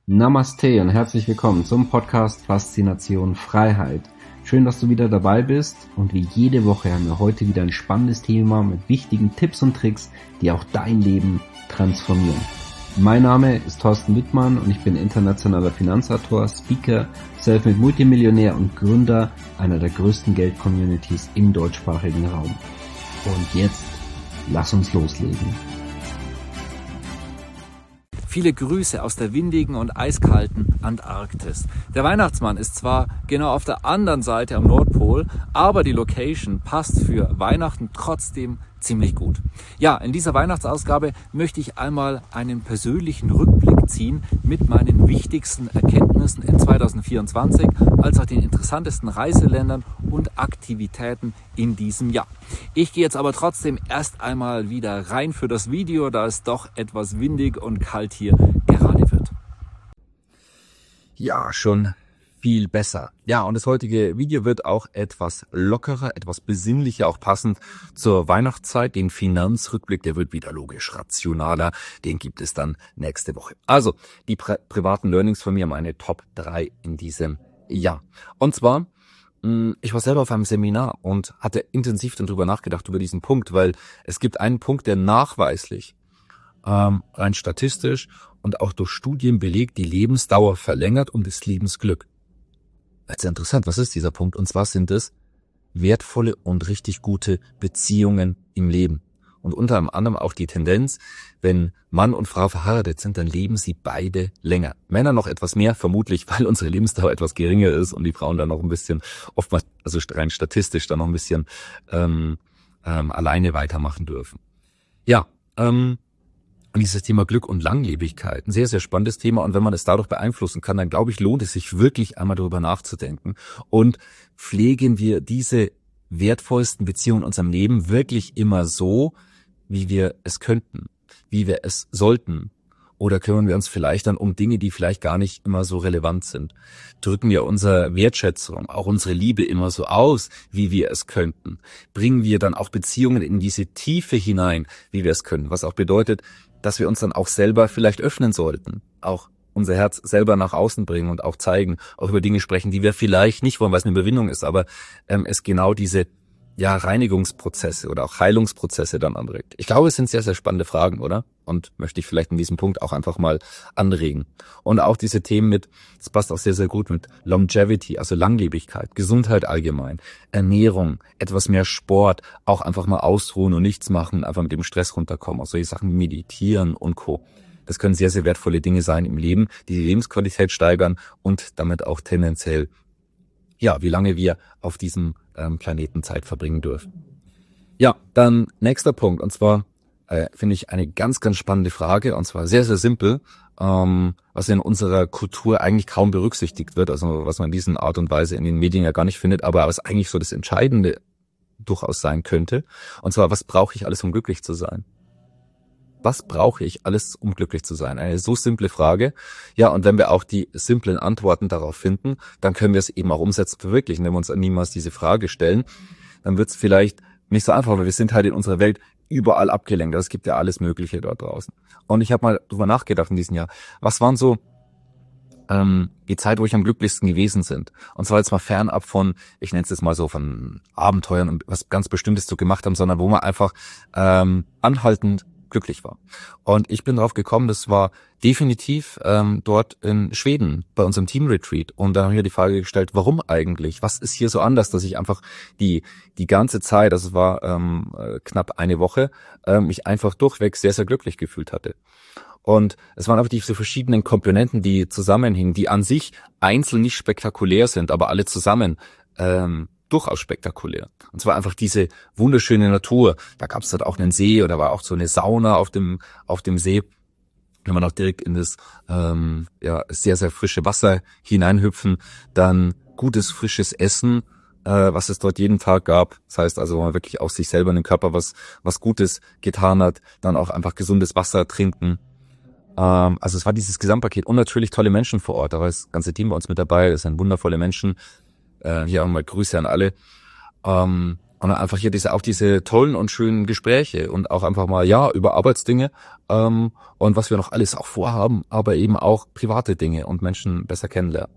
Namaste und herzlich willkommen zum Podcast Faszination Freiheit. Schön, dass du wieder dabei bist und wie jede Woche haben wir heute wieder ein spannendes Thema mit wichtigen Tipps und Tricks, die auch dein Leben transformieren. Mein Name ist Thorsten Wittmann und ich bin internationaler Finanzautor, Speaker, Selfmade Multimillionär und Gründer einer der größten Geld-Communities im deutschsprachigen Raum. Und jetzt, lass uns loslegen. Viele Grüße aus der windigen und eiskalten Antarktis. Der Weihnachtsmann ist zwar genau auf der anderen Seite am Nordpol, aber die Location passt für Weihnachten trotzdem ziemlich gut. Ja, in dieser Weihnachtsausgabe möchte ich einmal einen persönlichen Rückblick ziehen mit meinen wichtigsten Erkenntnissen in 2024, als auch den interessantesten Reiseländern und Aktivitäten in diesem Jahr. Ich gehe jetzt aber trotzdem erst einmal wieder rein für das Video, da es doch etwas windig und kalt hier gerade wird. Ja, schon viel besser. Ja, und das heutige Video wird auch etwas lockerer, etwas besinnlicher, auch passend zur Weihnachtszeit. Den Finanzrückblick, der wird wieder logisch rationaler. Den gibt es dann nächste Woche. Also, die privaten Learnings von mir, meine Top 3 in diesem Jahr. Und zwar, ich war selber auf einem Seminar und hatte intensiv darüber nachgedacht, über diesen Punkt, weil es gibt einen Punkt, der nachweislich, rein statistisch und auch durch Studien belegt, die Lebensdauer verlängert und das Lebensglück. Das ist ja interessant, was ist dieser Punkt? Und zwar sind es wertvolle und richtig gute Beziehungen im Leben. Und unter anderem auch die Tendenz, wenn Mann und Frau verheiratet sind, dann leben sie beide länger. Männer noch etwas mehr, vermutlich, weil unsere Lebensdauer etwas geringer ist und die Frauen dann noch ein bisschen, oftmals, also rein statistisch, dann noch ein bisschen alleine weitermachen dürfen. Ja, und dieses Thema Glück und Langlebigkeit, ein sehr, sehr spannendes Thema. Und wenn man es dadurch beeinflussen kann, dann glaube ich, lohnt es sich wirklich einmal darüber nachzudenken. Und pflegen wir diese wertvollsten Beziehungen in unserem Leben wirklich immer so, wie wir es könnten, wie wir es sollten? Oder kümmern wir uns vielleicht dann um Dinge, die vielleicht gar nicht immer so relevant sind? Drücken wir unsere Wertschätzung, auch unsere Liebe immer so aus, wie wir es könnten? Bringen wir dann auch Beziehungen in diese Tiefe hinein, wie wir es können? Was auch bedeutet, dass wir uns dann auch selber vielleicht öffnen sollten, auch unser Herz selber nach außen bringen und auch zeigen, auch über Dinge sprechen, die wir vielleicht nicht wollen, weil es eine Überwindung ist, aber es genau diese Reinigungsprozesse oder auch Heilungsprozesse dann anregt. Ich glaube, es sind sehr, sehr spannende Fragen, oder? Und möchte ich vielleicht in diesem Punkt auch einfach mal anregen. Und auch diese Themen mit, das passt auch sehr, sehr gut mit Longevity, also Langlebigkeit, Gesundheit allgemein, Ernährung, etwas mehr Sport, auch einfach mal ausruhen und nichts machen, einfach mit dem Stress runterkommen, auch solche Sachen wie Meditieren und Co. Das können sehr, sehr wertvolle Dinge sein im Leben, die die Lebensqualität steigern und damit auch tendenziell, ja, wie lange wir auf diesem Planeten Zeit verbringen dürfen. Ja, dann nächster Punkt, und zwar finde ich eine ganz, ganz spannende Frage, und zwar sehr, sehr simpel, was in unserer Kultur eigentlich kaum berücksichtigt wird, also was man in diesen Art und Weise in den Medien ja gar nicht findet, aber was eigentlich so das Entscheidende durchaus sein könnte, und zwar, was brauche ich alles, um glücklich zu sein? Was brauche ich alles, um glücklich zu sein? Eine so simple Frage. Ja, und wenn wir auch die simplen Antworten darauf finden, dann können wir es eben auch umsetzen, verwirklichen. Wenn wir uns niemals diese Frage stellen, dann wird es vielleicht nicht so einfach, weil wir sind halt in unserer Welt überall abgelenkt. Es gibt ja alles Mögliche dort draußen. Und ich habe mal drüber nachgedacht in diesem Jahr, was waren so die Zeit, wo ich am glücklichsten gewesen sind. Und zwar jetzt mal fernab von, ich nenne es jetzt mal so, von Abenteuern und was ganz Bestimmtes zu gemacht haben, sondern wo man einfach anhaltend glücklich war. Und ich bin drauf gekommen, das war definitiv dort in Schweden bei unserem Team-Retreat. Und da habe ich mir die Frage gestellt, warum eigentlich? Was ist hier so anders, dass ich einfach die ganze Zeit, das war knapp eine Woche, mich einfach durchweg sehr, sehr glücklich gefühlt hatte. Und es waren einfach diese verschiedenen Komponenten, die zusammenhingen, die an sich einzeln nicht spektakulär sind, aber alle zusammen durchaus spektakulär. Und zwar einfach diese wunderschöne Natur. Da gab es dort auch einen See oder war auch so eine Sauna auf dem See. Wenn man auch direkt in das sehr, sehr frische Wasser hineinhüpfen, dann gutes, frisches Essen, was es dort jeden Tag gab. Das heißt also, wo man wirklich auch sich selber in den Körper was Gutes getan hat, dann auch einfach gesundes Wasser trinken. Also es war dieses Gesamtpaket und natürlich tolle Menschen vor Ort. Da war das ganze Team bei uns mit dabei. Das sind wundervolle Menschen. Hier auch mal Grüße an alle. Und einfach hier diese tollen und schönen Gespräche und auch einfach mal, über Arbeitsdinge, und was wir noch alles auch vorhaben, aber eben auch private Dinge und Menschen besser kennenlernen.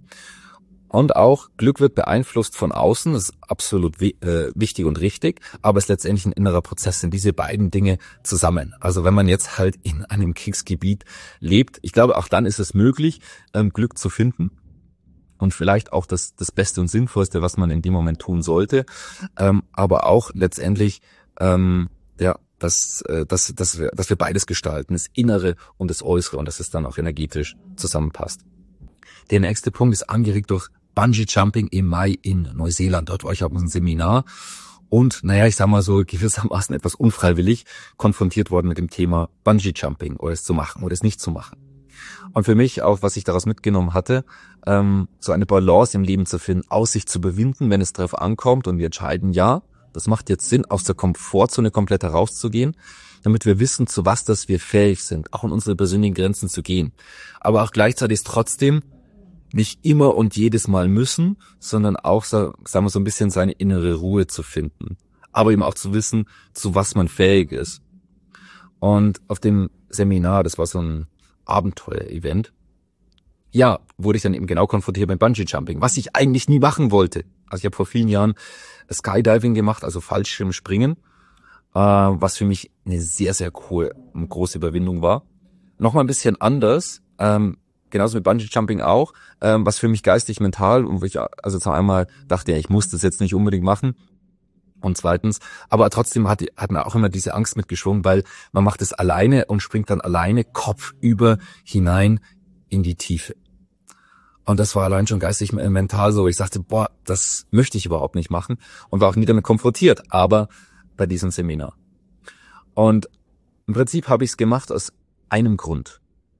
Und auch Glück wird beeinflusst von außen, das ist absolut wichtig und richtig, aber es ist letztendlich ein innerer Prozess, sind diese beiden Dinge zusammen. Also wenn man jetzt halt in einem Kriegsgebiet lebt, ich glaube, auch dann ist es möglich, Glück zu finden. Und vielleicht auch das Beste und Sinnvollste, was man in dem Moment tun sollte, aber auch letztendlich, dass wir beides gestalten, das Innere und das Äußere, und dass es dann auch energetisch zusammenpasst. Der nächste Punkt ist angeregt durch Bungee Jumping im Mai in Neuseeland. Dort war ich auf einem Seminar und, ich sag mal so gewissermaßen etwas unfreiwillig konfrontiert worden mit dem Thema Bungee Jumping, oder es zu machen oder es nicht zu machen. Und für mich auch, was ich daraus mitgenommen hatte, so eine Balance im Leben zu finden, aus sich zu überwinden, wenn es darauf ankommt und wir entscheiden, ja, das macht jetzt Sinn, aus der Komfortzone komplett herauszugehen, damit wir wissen, zu was das wir fähig sind, auch in unsere persönlichen Grenzen zu gehen. Aber auch gleichzeitig ist trotzdem nicht immer und jedes Mal müssen, sondern auch, sagen wir, so ein bisschen seine innere Ruhe zu finden. Aber eben auch zu wissen, zu was man fähig ist. Und auf dem Seminar, das war so ein Abenteuer-Event, wurde ich dann eben genau konfrontiert mit Bungee-Jumping, was ich eigentlich nie machen wollte. Also ich habe vor vielen Jahren Skydiving gemacht, also Fallschirmspringen, was für mich eine sehr, sehr große Überwindung war. Nochmal ein bisschen anders, genauso mit Bungee-Jumping auch, was für mich geistig, mental, und wo ich also zwar einmal dachte, ich muss das jetzt nicht unbedingt machen, und zweitens, aber trotzdem hat man auch immer diese Angst mitgeschwungen, weil man macht es alleine und springt dann alleine kopfüber hinein in die Tiefe. Und das war allein schon geistig, mental so. Ich sagte, das möchte ich überhaupt nicht machen, und war auch nie damit konfrontiert, aber bei diesem Seminar. Und im Prinzip habe ich es gemacht aus einem Grund.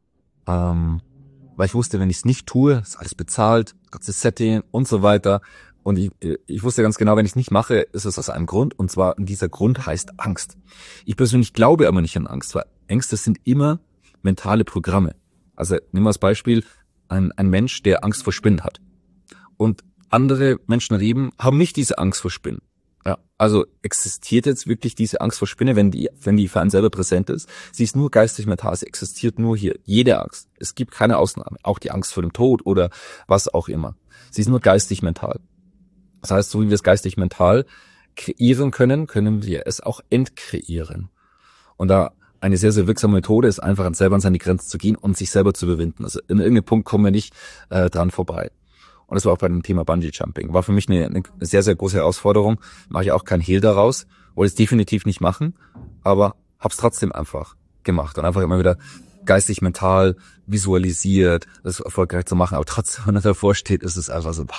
Weil ich wusste, wenn ich es nicht tue, ist alles bezahlt, ganzes Setting und so weiter. Und ich wusste ganz genau, wenn ich es nicht mache, ist es aus einem Grund. Und zwar, dieser Grund heißt Angst. Ich persönlich glaube aber nicht an Angst, weil Ängste sind immer mentale Programme. Also nehmen wir als Beispiel ein Mensch, der Angst vor Spinnen hat. Und andere Menschen daneben haben nicht diese Angst vor Spinnen. Ja, also existiert jetzt wirklich diese Angst vor Spinne, wenn die für einen selber präsent ist? Sie ist nur geistig mental, sie existiert nur hier. Jede Angst. Es gibt keine Ausnahme. Auch die Angst vor dem Tod oder was auch immer. Sie ist nur geistig mental. Das heißt, so wie wir es geistig mental kreieren können, können wir es auch entkreieren. Und da eine sehr, sehr wirksame Methode ist, einfach selber an seine Grenzen zu gehen und sich selber zu überwinden. Also in irgendeinem Punkt kommen wir nicht dran vorbei. Und das war auch bei dem Thema Bungee Jumping. War für mich eine sehr, sehr große Herausforderung. Mache ich auch kein Hehl daraus. Wollte es definitiv nicht machen, aber hab's trotzdem einfach gemacht. Und einfach immer wieder geistig, mental visualisiert, das erfolgreich zu machen. Aber trotzdem, wenn er davor steht, ist es einfach so,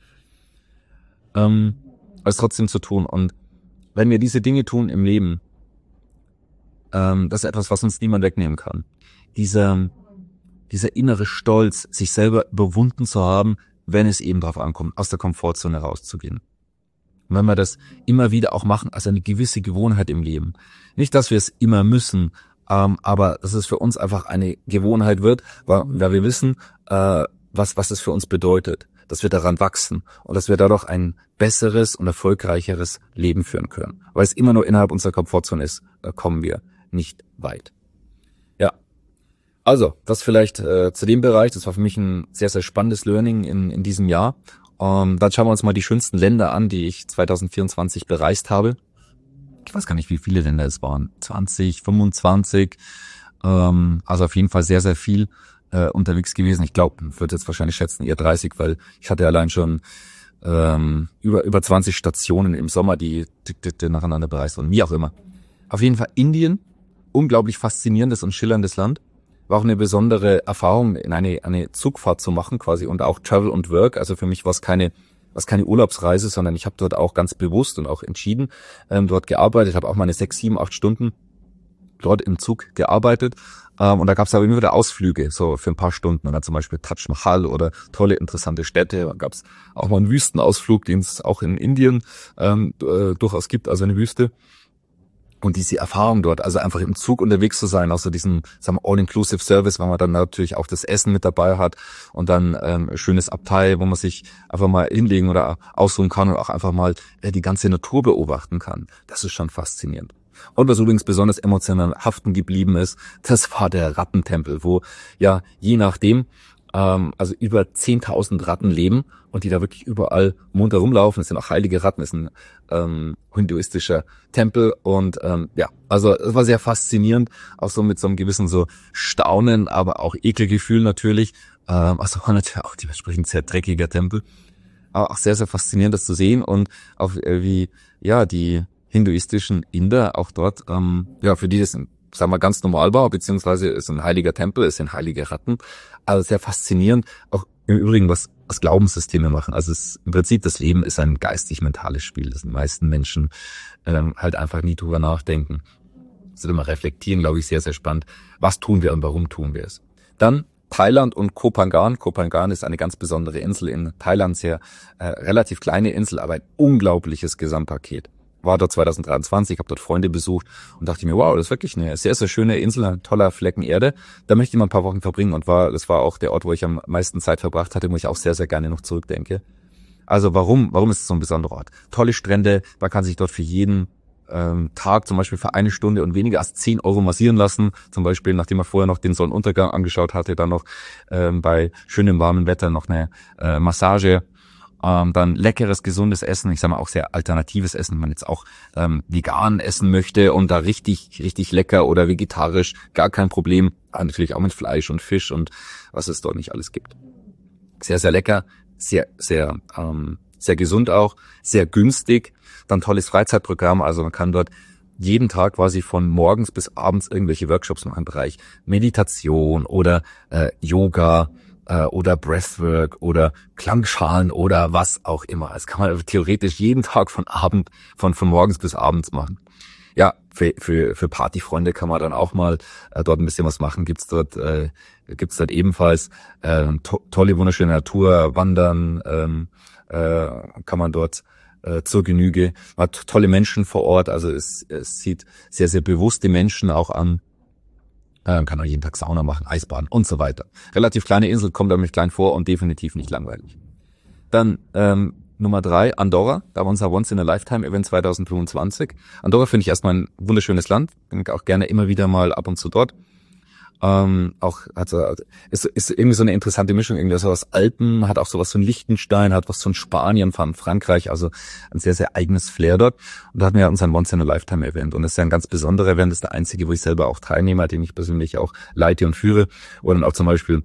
es trotzdem zu tun. Und wenn wir diese Dinge tun im Leben, das ist etwas, was uns niemand wegnehmen kann. Dieser innere Stolz, sich selber überwunden zu haben, wenn es eben darauf ankommt, aus der Komfortzone rauszugehen. Und wenn wir das immer wieder auch machen, als eine gewisse Gewohnheit im Leben. Nicht, dass wir es immer müssen, aber dass es für uns einfach eine Gewohnheit wird, weil wir wissen, was es für uns bedeutet, dass wir daran wachsen und dass wir dadurch ein besseres und erfolgreicheres Leben führen können. Weil es immer nur innerhalb unserer Komfortzone ist, da kommen wir nicht weit. Ja. Also, das vielleicht zu dem Bereich. Das war für mich ein sehr, sehr spannendes Learning in diesem Jahr. Dann schauen wir uns mal die schönsten Länder an, die ich 2024 bereist habe. Ich weiß gar nicht, wie viele Länder es waren. 20, 25. Also auf jeden Fall sehr, sehr viel unterwegs gewesen. Ich glaube, würde jetzt wahrscheinlich schätzen, eher 30, weil ich hatte allein schon über 20 Stationen im Sommer, die nacheinander bereist wurden. Wie auch immer. Auf jeden Fall Indien. Unglaublich faszinierendes und schillerndes Land. War auch eine besondere Erfahrung, in eine Zugfahrt zu machen quasi und auch Travel und Work. Also für mich war es keine Urlaubsreise, sondern ich habe dort auch ganz bewusst und auch entschieden dort gearbeitet. Habe auch meine 6, 7, 8 Stunden dort im Zug gearbeitet. Und da gab es aber immer wieder Ausflüge, so für ein paar Stunden. Und dann zum Beispiel Taj Mahal oder tolle, interessante Städte. Dann gab es auch mal einen Wüstenausflug, den es auch in Indien durchaus gibt, also eine Wüste. Und diese Erfahrung dort, also einfach im Zug unterwegs zu sein, außer diesem, sagen wir, All-Inclusive-Service, weil man dann natürlich auch das Essen mit dabei hat und dann schönes Abteil, wo man sich einfach mal hinlegen oder ausruhen kann und auch einfach mal die ganze Natur beobachten kann. Das ist schon faszinierend. Und was übrigens besonders emotional haften geblieben ist, das war der Rattentempel, wo ja je nachdem also über 10.000 Ratten leben und die da wirklich überall munter rumlaufen. Es sind auch heilige Ratten, es ist ein hinduistischer Tempel und ja, also es war sehr faszinierend, auch so mit so einem gewissen so Staunen, aber auch Ekelgefühl natürlich. Also war natürlich auch dementsprechend sehr dreckiger Tempel, aber auch sehr, sehr faszinierend, das zu sehen und auch wie ja die hinduistischen Inder auch dort, ja, für die das sagen wir ganz normal war, beziehungsweise ist ein heiliger Tempel, es sind heilige Ratten. Also sehr faszinierend. Auch im Übrigen, was Glaubenssysteme machen. Also im Prinzip, das Leben ist ein geistig-mentales Spiel, das die meisten Menschen halt einfach nie drüber nachdenken. Das wird immer reflektieren, glaube ich, sehr, sehr spannend. Was tun wir und warum tun wir es? Dann Thailand und Koh Phangan. Koh Phangan ist eine ganz besondere Insel in Thailand, sehr relativ kleine Insel, aber ein unglaubliches Gesamtpaket. War dort 2023, habe dort Freunde besucht und dachte mir, wow, das ist wirklich eine sehr, sehr schöne Insel, ein toller Flecken Erde. Da möchte ich mal ein paar Wochen verbringen und das war auch der Ort, wo ich am meisten Zeit verbracht hatte, wo ich auch sehr, sehr gerne noch zurückdenke. Also warum ist es so ein besonderer Ort? Tolle Strände, man kann sich dort für jeden Tag zum Beispiel für 1 Stunde und weniger als 10 Euro massieren lassen. Zum Beispiel, nachdem man vorher noch den Sonnenuntergang angeschaut hatte, dann noch bei schönem warmen Wetter noch eine Massage. Dann leckeres, gesundes Essen, ich sage mal auch sehr alternatives Essen, wenn man jetzt auch vegan essen möchte und da richtig, richtig lecker oder vegetarisch, gar kein Problem. Natürlich auch mit Fleisch und Fisch und was es dort nicht alles gibt. Sehr, sehr lecker, sehr, sehr, sehr gesund auch, sehr günstig. Dann tolles Freizeitprogramm, also man kann dort jeden Tag quasi von morgens bis abends irgendwelche Workshops machen im Bereich Meditation oder Yoga, oder Breathwork oder Klangschalen oder was auch immer. Das kann man theoretisch jeden Tag von morgens bis abends machen. Ja, für Partyfreunde kann man dann auch mal dort ein bisschen was machen. Gibt's dort ebenfalls tolle, wunderschöne Natur, Wandern kann man dort zur Genüge. Man hat tolle Menschen vor Ort, also es sieht sehr, sehr bewusste Menschen auch an. Kann auch jeden Tag Sauna machen, Eisbaden und so weiter. Relativ kleine Insel, kommt damit klein vor und definitiv nicht langweilig. Dann Nummer 3, Andorra. Da war unser Once-in-a-Lifetime-Event 2025. Andorra finde ich erstmal ein wunderschönes Land. Bin auch gerne immer wieder mal ab und zu dort. Ist irgendwie so eine interessante Mischung, irgendwie so was Alpen, hat auch sowas von Liechtenstein, hat was von Spanien, von Frankreich, also ein sehr, sehr eigenes Flair dort. Und da hatten wir ja unseren Once-in-a-Lifetime-Event. Und das ist ja ein ganz besonderer Event, das ist der einzige, wo ich selber auch teilnehme, den ich persönlich auch leite und führe. Oder dann auch zum Beispiel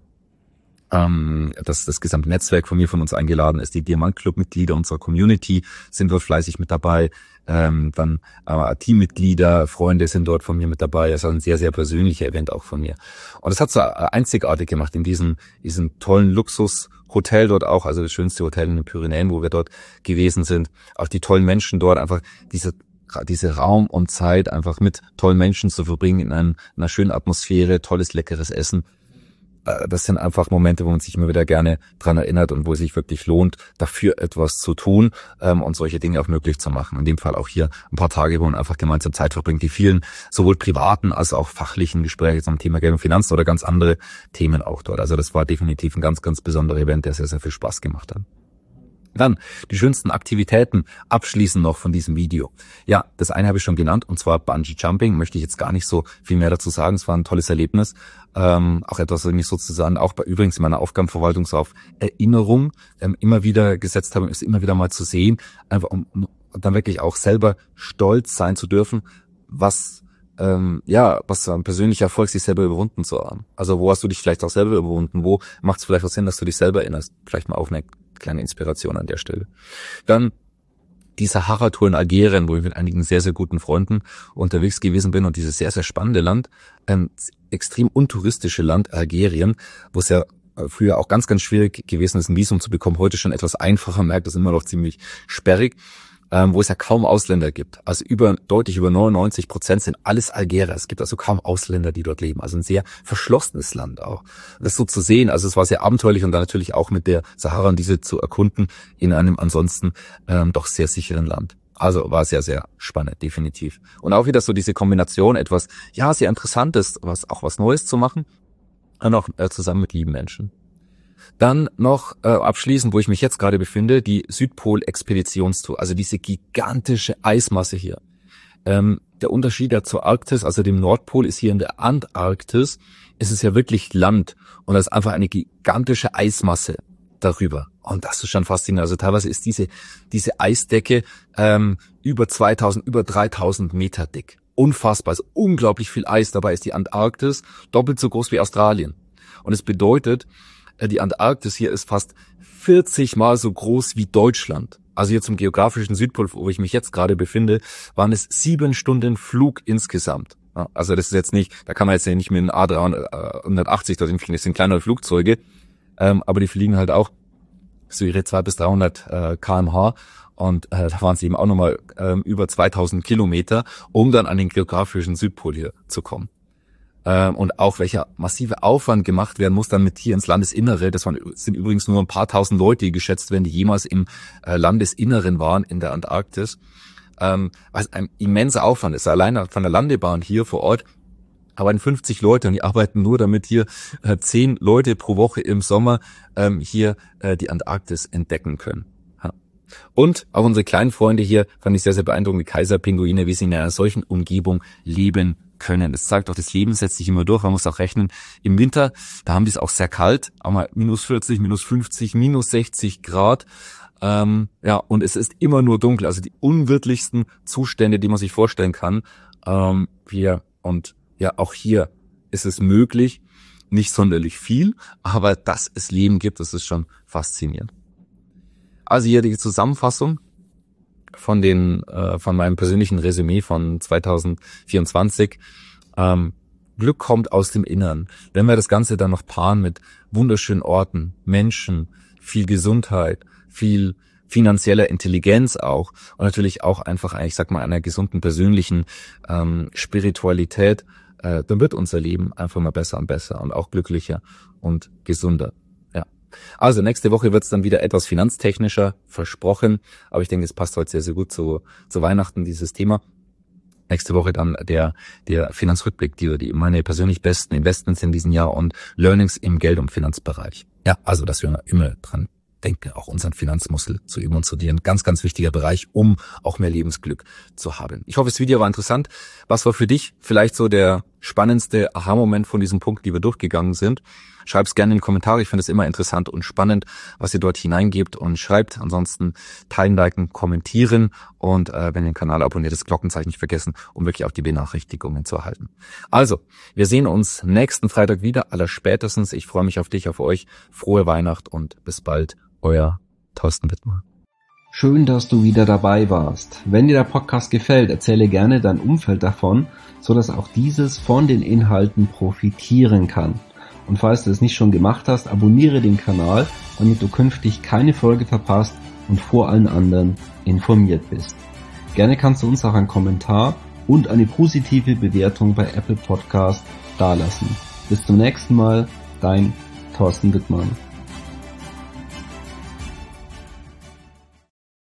das gesamte Netzwerk von uns eingeladen ist, die Diamant-Club-Mitglieder unserer Community sind dort fleißig mit dabei, dann Teammitglieder, Freunde sind dort von mir mit dabei, das ist ein sehr, sehr persönlicher Event auch von mir. Und das hat so einzigartig gemacht in diesem tollen Luxushotel dort auch, also das schönste Hotel in den Pyrenäen, wo wir dort gewesen sind, auch die tollen Menschen dort, einfach diese Raum und Zeit einfach mit tollen Menschen zu verbringen in einer schönen Atmosphäre, tolles, leckeres Essen. Das sind einfach Momente, wo man sich immer wieder gerne dran erinnert und wo es sich wirklich lohnt, dafür etwas zu tun und solche Dinge auch möglich zu machen. In dem Fall auch hier ein paar Tage, wo man einfach gemeinsam Zeit verbringt, die vielen sowohl privaten als auch fachlichen Gespräche zum Thema Geld und Finanzen oder ganz andere Themen auch dort. Also das war definitiv ein ganz, ganz besonderer Event, der sehr, sehr viel Spaß gemacht hat. Dann die schönsten Aktivitäten abschließend noch von diesem Video. Ja, das eine habe ich schon genannt, und zwar Bungee Jumping. Möchte ich jetzt gar nicht so viel mehr dazu sagen. Es war ein tolles Erlebnis. Auch etwas, was ich mich sozusagen auch übrigens in meiner Aufgabenverwaltung so auf Erinnerung immer wieder gesetzt habe, ist immer wieder mal zu sehen, einfach um dann wirklich auch selber stolz sein zu dürfen, was ein persönlicher Erfolg, sich selber überwunden zu haben. Also wo hast du dich vielleicht auch selber überwunden? Wo macht es vielleicht auch Sinn, dass du dich selber erinnerst? Vielleicht mal auf eine kleine Inspiration an der Stelle. Dann die Sahara-Tour in Algerien, wo ich mit einigen sehr, sehr guten Freunden unterwegs gewesen bin und dieses sehr, sehr spannende Land, extrem untouristische Land Algerien, wo es ja früher auch ganz, ganz schwierig gewesen ist, ein Visum zu bekommen, heute schon etwas einfacher, merkt das immer noch ziemlich sperrig, wo es ja kaum Ausländer gibt. Also deutlich über 99% sind alles Algerer. Es gibt also kaum Ausländer, die dort leben. Also ein sehr verschlossenes Land auch. Das so zu sehen, also es war sehr abenteuerlich und dann natürlich auch mit der Sahara und diese zu erkunden in einem ansonsten doch sehr sicheren Land. Also war sehr, sehr spannend, definitiv. Und auch wieder so diese Kombination, etwas, ja, sehr Interessantes, was Neues zu machen, und auch zusammen mit lieben Menschen. Dann noch abschließend, wo ich mich jetzt gerade befinde, die Südpol-Expeditionstour, also diese gigantische Eismasse hier. Der Unterschied ja zur Arktis, also dem Nordpol, ist hier in der Antarktis, ist es ja wirklich Land und da ist einfach eine gigantische Eismasse darüber. Und das ist schon faszinierend. Also teilweise ist diese Eisdecke über 2000, über 3000 Meter dick. Unfassbar, also unglaublich viel Eis. Dabei ist die Antarktis doppelt so groß wie Australien. Und es bedeutet, die Antarktis hier ist fast 40 Mal so groß wie Deutschland. Also hier zum geografischen Südpol, wo ich mich jetzt gerade befinde, waren es 7 Stunden Flug insgesamt. Ja, also das ist jetzt nicht, da kann man jetzt nicht mit einem A380 dorthin fliegen, das sind kleinere Flugzeuge, aber die fliegen halt auch so ihre 200 bis 300 km/h und da waren sie eben auch nochmal über 2000 Kilometer, um dann an den geografischen Südpol hier zu kommen. Und auch welcher massive Aufwand gemacht werden muss, damit hier ins Landesinnere, sind übrigens nur ein paar tausend Leute, die geschätzt werden, die jemals im Landesinneren waren in der Antarktis, was ein immenser Aufwand ist. Allein von der Landebahn hier vor Ort arbeiten 50 Leute und die arbeiten nur, damit hier 10 Leute pro Woche im Sommer hier die Antarktis entdecken können. Ja. Und auch unsere kleinen Freunde hier, fand ich sehr, sehr beeindruckend, die Kaiserpinguine, wie sie in einer solchen Umgebung leben können. Das zeigt auch, das Leben setzt sich immer durch. Man muss auch rechnen, im Winter, da haben die es auch sehr kalt, auch mal minus 40, minus 50, minus 60 Grad. Ja, und es ist immer nur dunkel. Also die unwirtlichsten Zustände, die man sich vorstellen kann. Und ja, auch hier ist es möglich, nicht sonderlich viel, aber dass es Leben gibt, das ist schon faszinierend. Also hier die Zusammenfassung von meinem persönlichen Resümee von 2024. Glück kommt aus dem Innern. Wenn wir das Ganze dann noch paaren mit wunderschönen Orten, Menschen, viel Gesundheit, viel finanzieller Intelligenz auch und natürlich auch einfach, ich sag mal, einer gesunden persönlichen Spiritualität, dann wird unser Leben einfach mal besser und besser und auch glücklicher und gesunder. Ja. Also nächste Woche wird es dann wieder etwas finanztechnischer, versprochen, aber ich denke, es passt heute sehr, sehr gut zu Weihnachten, dieses Thema. Nächste Woche dann der Finanzrückblick, die meine persönlich besten Investments in diesem Jahr und Learnings im Geld- und Finanzbereich. Ja, also dass wir immer dran denken, auch unseren Finanzmuskel zu üben und zu dir. Ein ganz, ganz wichtiger Bereich, um auch mehr Lebensglück zu haben. Ich hoffe, das Video war interessant. Was war für dich vielleicht so der spannendste Aha-Moment von diesem Punkt, die wir durchgegangen sind? Schreib's gerne in die Kommentare. Ich finde es immer interessant und spannend, was ihr dort hineingebt und schreibt. Ansonsten teilen, liken, kommentieren und wenn ihr den Kanal abonniert, das Glockenzeichen nicht vergessen, um wirklich auch die Benachrichtigungen zu erhalten. Also, wir sehen uns nächsten Freitag wieder, allerspätestens. Ich freue mich auf dich, auf euch. Frohe Weihnacht und bis bald. Euer Thorsten Wittmer. Schön, dass du wieder dabei warst. Wenn dir der Podcast gefällt, erzähle gerne dein Umfeld davon, so dass auch dieses von den Inhalten profitieren kann. Und falls du es nicht schon gemacht hast, abonniere den Kanal, damit du künftig keine Folge verpasst und vor allen anderen informiert bist. Gerne kannst du uns auch einen Kommentar und eine positive Bewertung bei Apple Podcast dalassen. Bis zum nächsten Mal, dein Thorsten Wittmann.